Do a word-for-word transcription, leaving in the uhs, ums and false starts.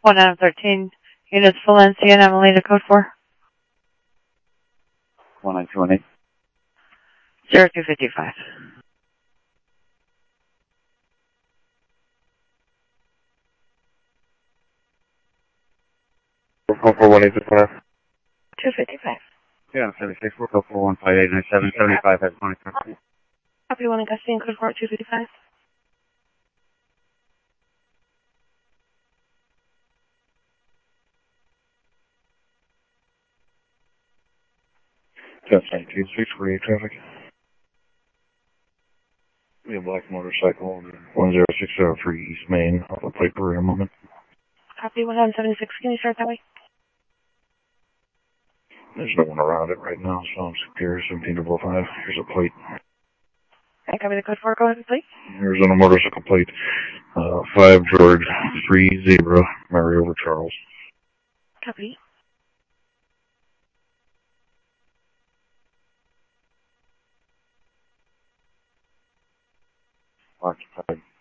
one out of thirteen. Units Valencia and Amelita, code four. one nine two one eight. zero two five five. four four one eight six one. two fifty-five. Yeah, seventy-six, four four one five eight nine seven seventy-five has twenty. Copy one in custody and code four two fifty-five. Test nineteen six forty-eight traffic. We have a black motorcycle, one zero six zero three East Main, off of Piper in a moment. Copy one seventy-six, can you start that way? There's no one around it right now, so I'm secure, seventeen double five. Here's a plate. I copy the code four, go ahead, please. Arizona motorcycle plate, uh, five George, three Zebra, Mary over Charles. Copy. Occupied.